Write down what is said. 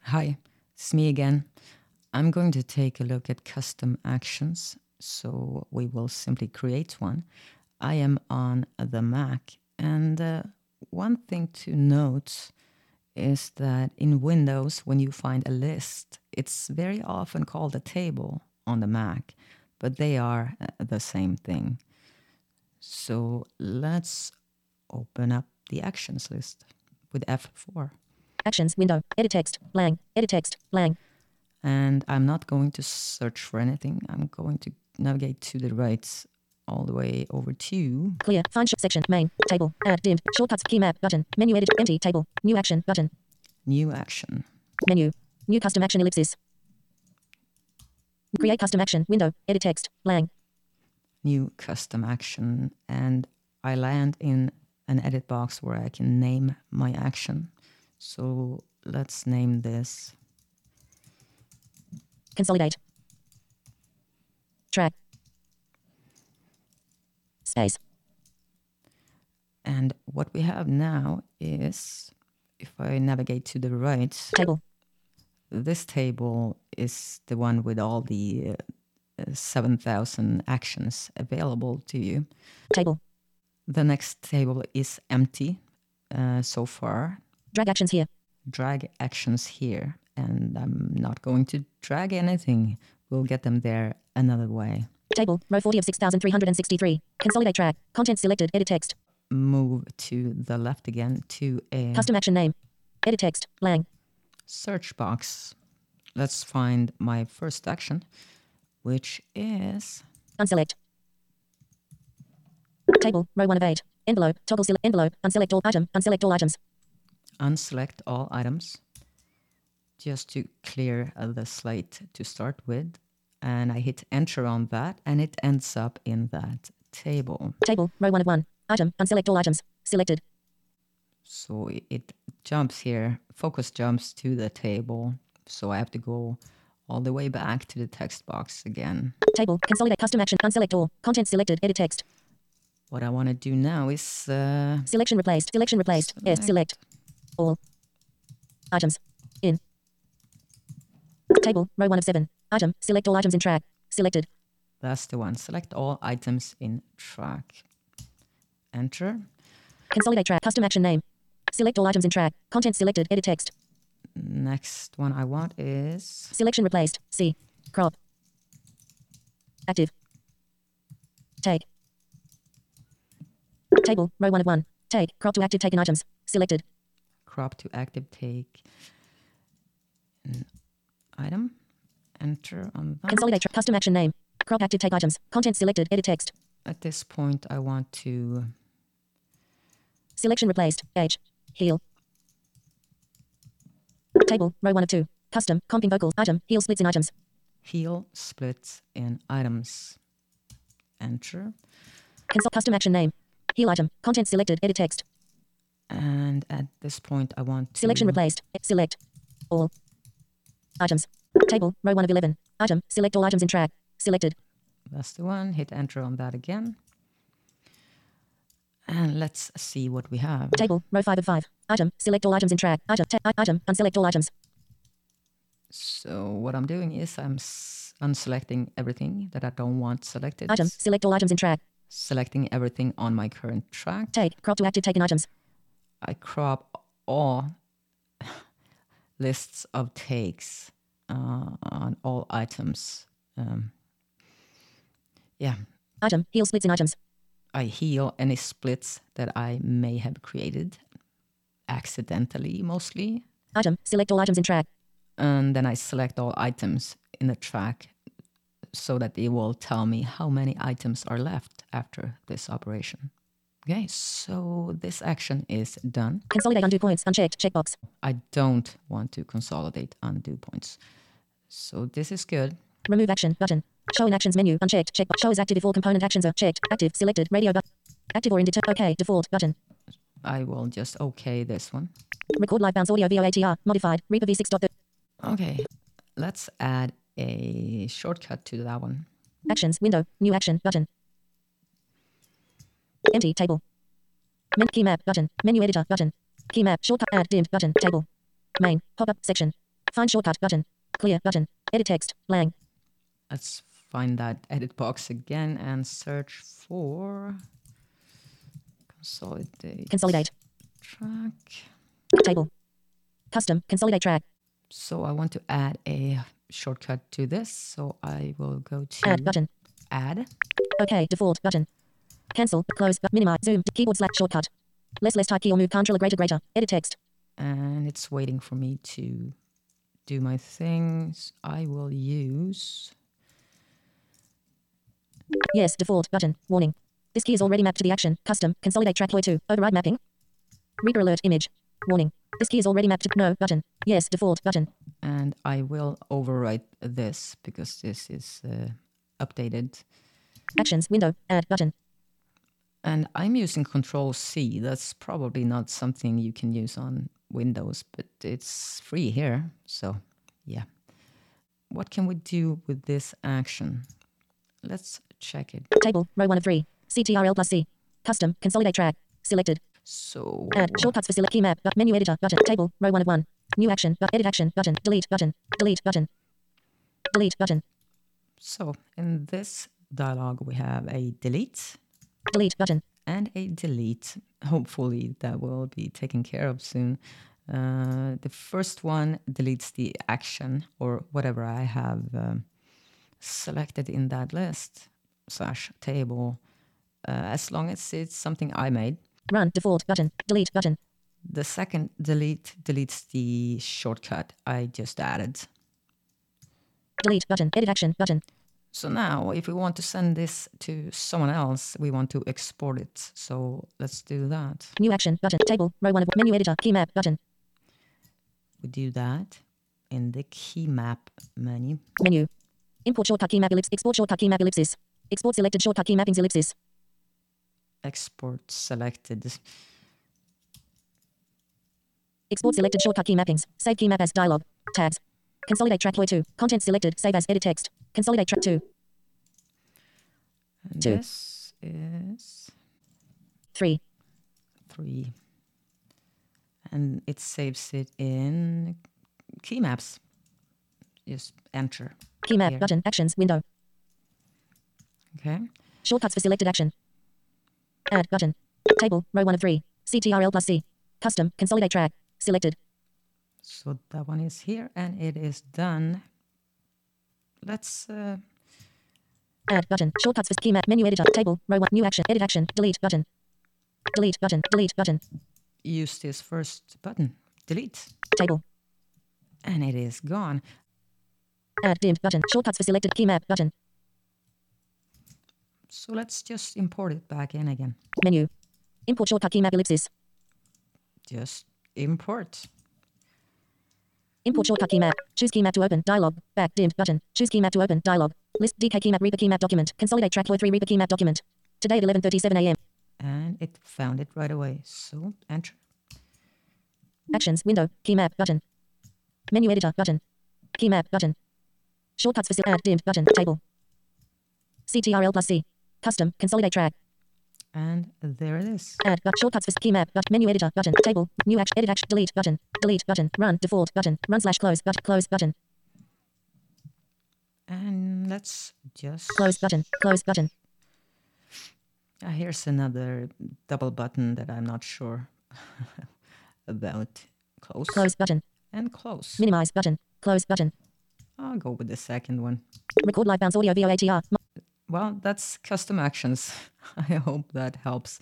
Hi, it's me again. I'm going to take a look at custom actions. So we will simply create one. I am on the Mac. And one thing to note is that in Windows, when you find a list, it's very often called a table on the Mac, but they are the same thing. So let's open up the actions list with F4. Actions window. Edit text. Lang. Edit text. Lang. And I'm not going to search for anything. I'm going to navigate to the right all the way over to Clear. Find section. Main. Table. Add. Dimmed. Shortcuts. Key map. Button. Menu edit. Empty. Table. New action. Button. new action. Menu. New custom action ellipsis. Create custom action. Window. Edit text. Lang. New custom action. And I land in an edit box where I can name my action. So let's name this Consolidate. Track. Space. And what we have now is, if I navigate to the right, Table. this table is the one with all the 7,000 actions available to you. Table. The next table is empty so far. Drag actions here. Drag actions here. And I'm not going to drag anything. We'll get them there another way. Table. Row 40 of 6,363. Consolidate track. Content selected. Edit text. Move to the left again to a Custom action name. Edit text. Lang. search box. Let's find my first action, which is Unselect. Table. Row 1 of 8. Envelope. Toggle select. Envelope. Unselect all item. Unselect all items. unselect all items, just to clear the slate to start with. And I hit enter on that, and it ends up in that table. Table. Row 1 of 1. Item. Unselect all items. Selected. So it jumps here, focus jumps to the table. So I have to go all the way back to the text box again. Table. Consolidate custom action. Unselect all. Content selected. Edit text. What I want to do now is Selection replaced. Selection replaced. Yes. Select. All. Items. In. Table. Row 1 of 7. Item. Select all items in track. Selected. that's the one. Select all items in track. Enter. Consolidate track. Custom action name. Select all items in track. Content selected. Edit text. Next one I want is Selection replaced. C. Crop. Active. Take. Table. Row 1 of 1. Take. Crop to active taken items. Selected. crop to active take an item. Enter on that. Consolidate track. Custom action name. Crop active take items. Content selected. Edit text. At this point, I want to Selection replaced. H. Heel. Table. Row 1 of 2. Custom. Comping vocals. Item. Heel splits in items. heal splits in items. Enter. Custom action name. Heel item. Content selected. Edit text. And at this point, I want to Selection replaced. Select. All. Items. Table. Row 1 of 11. Item. Select all items in track. Selected. That's the one. Hit enter on that again. And let's see what we have. Table. Row 5 of 5. Item. Select all items in track. Item. Item. Unselect all items. So what I'm doing is I'm unselecting everything that I don't want selected. Item. Select all items in track. Selecting everything on my current track. Take. Crop to active taken items. I crop all lists of takes on all items. Yeah, Item. Heel splits in items. I heal any splits that I may have created accidentally, mostly. Item. Select all items in track. And then I select all items in the track so that it will tell me how many items are left after this operation. Okay, so this action is done. Consolidate undo points. Unchecked. Checkbox. I don't want to consolidate undo points. So this is good. Remove action. Button. Show in actions menu. Unchecked. Checkbox. Show is active if all component actions are checked. Active. Selected. Radio button. Active or indeterminate. OK. Default. Button. I will just OK this one. Record live bounce audio VOATR. Modified. Reaper V6. Okay, let's add a shortcut to that one. Actions. Window. New action. Button. Empty. Table. Key map. Button. Menu editor. Button. Key map. Shortcut. Add. Dimmed. Button. Table. Main. Pop-up. Section. Find shortcut button. Clear button. Edit text. Lang. Let's find that edit box again and search for consolidate. Consolidate. Track. Table. Custom. Consolidate track. So I want to add a shortcut to this. So I will go to Add button. Add. OK. Default button. Cancel. Close. Minimize. Zoom. Keyboard / shortcut. Less type key or move. Ctrl greater. Edit text. And it's waiting for me to do my things. I will use... Yes. Default button. Warning. This key is already mapped to the action. Custom. Consolidate track. 2. Override mapping. Reaper alert image. Warning. This key is already mapped to no button. Yes. Default button. And I will overwrite this because this is updated. Actions. Window. Add button. And I'm using Control C. That's probably not something you can use on Windows, but it's free here. So, yeah. What can we do with this action? Let's check it. Table. Row 1 of 3. CTRL+C. Custom. Consolidate track. Selected. So... Add. Shortcuts for select key map. Menu editor. Button. Table. Row 1 of 1. New action. Edit action. Button. Delete button. Delete button. Delete button. So, in this dialog, we have a delete. Delete button. And a delete. Hopefully that will be taken care of soon. The first one deletes the action or whatever I have selected in that list / table, as long as it's something I made. Run. Default button. Delete button. The second delete deletes the shortcut I just added. Delete button. Edit action button. So now, if we want to send this to someone else, we want to export it. So let's do that. New action button. Table. Row 1 of menu editor. Key map button. We do that in the key map menu. Menu. Import shortcut key map ellipsis. Export shortcut key map ellipsis. Export selected shortcut key mappings ellipsis. Export selected. Export selected shortcut key mappings. Save key map as dialog. Tags. Consolidate track 2. Content selected. Save as edit text. Consolidate track 2. And 2. This is 3. 3. And it saves it in key maps. Just enter. Key map here. button. Actions window. Okay. Shortcuts for selected action. Add button. Table. Row 1 of 3. CTRL+C. Custom. Consolidate track. Selected. So that one is here and it is done. Let's add button. Shortcuts for key map menu editor. Table. Row 1. New action. Edit action. Delete button. Delete button. Delete button. Use this first button. Delete. Table. And it is gone. Add dimmed button. Shortcuts for selected key map button. So let's just import it back in again. Menu. Import shortcut key map ellipsis. Just import. Import shortcut key map. Choose key map to open. Dialog. Back dimmed button. Choose key map to open. Dialog. List DK key map Reaper key map document. Consolidate track 3 Reaper key map document. Today at 11:37 a.m. And it found it right away. So enter. Actions window. Key map button. Menu editor button. Key map button. Shortcuts for add dimmed button. Table. CTRL+C. Custom. Consolidate track. And there it is. Add but shortcuts for key map but menu editor button. Table. New action. Edit action. Delete button. Delete button. Run. Default button. Run / close but close button. And let's just Close button. Close button. Here's another double button that I'm not sure about. Close. Close button. And close. Minimize button. Close button. I'll go with the second one. Record live bounce audio VOATR. Well, that's custom actions. I hope that helps.